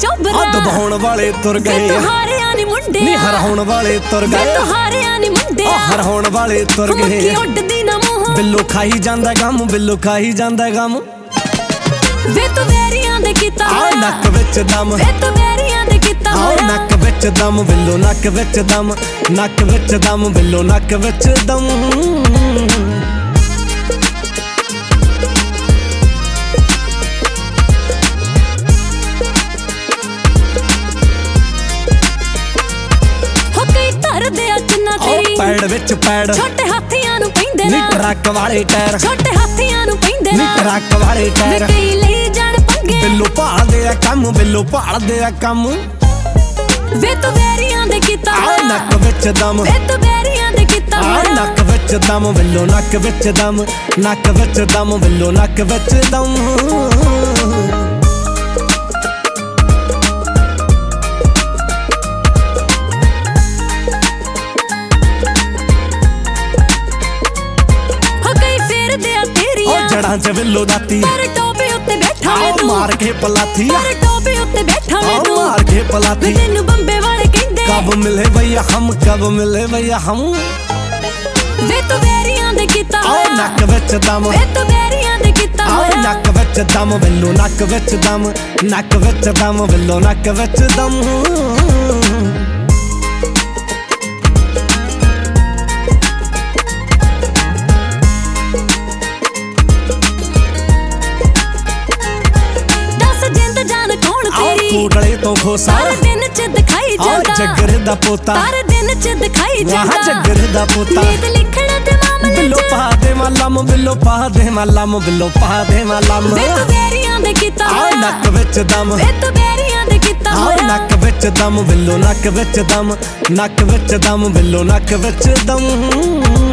ਚੋਬਰਾ ਦਬਾਉਣ ਵਾਲੇ ਤੁਰ ਗਏ ਹਾਰਿਆਂ ਨੀ ਮੁੰਡਿਆ ਨੀ ਹਰਾਉਣ ਵਾਲੇ ਤੁਰ ਗਏ ਹਾਰਿਆਂ ਨੀ ਮੁੰਡਿਆ ਹਰਾਉਣ ਵਾਲੇ ਤੁਰ ਗਏ ਮੱਖੀ ਉੱਡਦੀ ਨਾ ਮੂੰਹ ਬਿੱਲੋ ਖਾਈ ਜਾਂਦਾ ਗਮ ਬਿੱਲੋ ਖਾਈ ਜਾਂਦਾ ਗਮ ਵੇ ਤੂੰ ਵੈਰੀਆਂ ਦੇ ਕੀਤਾ ਆ ਨੱਕ ਵਿੱਚ ਦਮ ਵੇ ਤੂੰ ਵੈਰੀਆਂ ਦੇ ਕੀਤਾ ਆ ਨੱਕ ਵਿੱਚ ਦਮ ਬਿੱਲੋ ਨੱਕ ਵਿੱਚ ਦਮ ਨੱਕ ਵਿੱਚ ਦਮ ਬਿੱਲੋ ਨੱਕ ਵਿੱਚ ਦਮ ਪੈੜ ਵਿੱਚ ਪੈੜ ਛੋਟੇ ਹਾਥੀਆਂ ਨੂੰ ਪੈਂਦੇ ਨੀ ਟਰੱਕ ਵਾਲੇ ਟਾਇਰ ਛੋਟੇ ਹਾਥੀਆਂ ਨੂੰ ਪੈਂਦੇ ਨੀ ਟਰੱਕ ਵਾਲੇ ਟਾਇਰ ਕਈ ਲਈ ਜਾਣ ਪੰਗੇ ਬਿੱਲੋ ਭਾਲਦੇ ਆ ਕੰਮ ਬਿੱਲੋ ਭਾਲਦੇ ਆ ਕੰਮ ਵੇ ਤੂੰ ਵੈਰੀਆਂ ਦੇ ਕੀਤਾ ਆ ਨੱਕ ਵਿੱਚ ਦਮ ਵੇ ਤੂੰ ਵੈਰੀਆਂ ਦੇ ਕੀਤਾ ਆ ਨੱਕ ਵਿੱਚ ਦਮ ਬਿੱਲੋ ਨੱਕ ਵਿੱਚ ਦਮ ਨੱਕ ਵਿੱਚ ਦਮ ਬਿੱਲੋ ਨੱਕ ਵਿੱਚ ਦਮ ਜੜਾਂ ਚ ਬਿੱਲੋ ਦਾਤੀ ਪਰ ਟੋਪੇ ਉੱਤੇ ਬੈਠਾ ਵੇ ਤੂੰ ਮਾਰ ਕੇ ਪਲਾਥੀ ਪਰ ਟੋਪੇ ਉੱਤੇ ਬੈਠਾ ਵੇ ਤੂੰ ਮਾਰ ਕੇ ਪਲਾਥੀ ਤੈਨੂੰ ਬੰਬੇ ਵਾਲੇ ਕਹਿੰਦੇ ਕਬ ਮਿਲੇ ਭਈਆ ਹਮ ਕਬ ਮਿਲੇ ਭਈਆ ਹਮ ਵੇ ਤੂੰ ਵੈਰੀਆਂ ਦੇ ਕੀਤਾ ਆ ਨੱਕ ਵਿੱਚ ਦਮ ਵੇ ਤੂੰ ਵੈਰੀਆਂ ਦੇ ਕੀਤਾ ਆ ਨੱਕ ਵਿੱਚ ਦਮ ਬਿੱਲੋ ਨੱਕ ਵਿੱਚ ਦਮ ਨੱਕ ਵਿੱਚ ਦਮ ਬਿੱਲੋ ਨੱਕ ਵਿੱਚ ਦਮ ਕੋਟਲੇ ਤੋਂ ਖੋਸਾ ਤਾਰ ਦਿਨ ਚ ਦਿਖਾਈ ਜਾਂਦਾ ਜੱਗਰ ਦਾ ਪੋਤਾ ਤਾਰ ਦਿਨ ਚ ਦਿਖਾਈ ਜਾਂਦਾ ਜੱਗਰ ਦਾ ਪੋਤਾ ਨੀਤ ਲਿਖਣਾ ਤੇ ਮਾਮਲੇ ਬਿੱਲੋ ਪਾ ਦੇ ਮਾਲਮ ਬਿੱਲੋ ਪਾ ਦੇ ਮਾਲਮ ਬਿੱਲੋ ਪਾ ਦੇ ਮਾਲਮ ਵੇ ਤੂੰ ਵੈਰੀਆਂ ਦੇ ਕੀਤਾ ਆ ਨੱਕ ਵਿੱਚ ਦਮ ਵੇ ਤੂੰ ਵੈਰੀਆਂ ਦੇ ਕੀਤਾ ਆ ਨੱਕ ਵਿੱਚ ਦਮ ਬਿੱਲੋ ਨੱਕ ਵਿੱਚ ਦਮ ਨੱਕ ਵਿੱਚ ਦਮ ਬਿੱਲੋ ਨੱਕ ਵਿੱਚ ਦਮ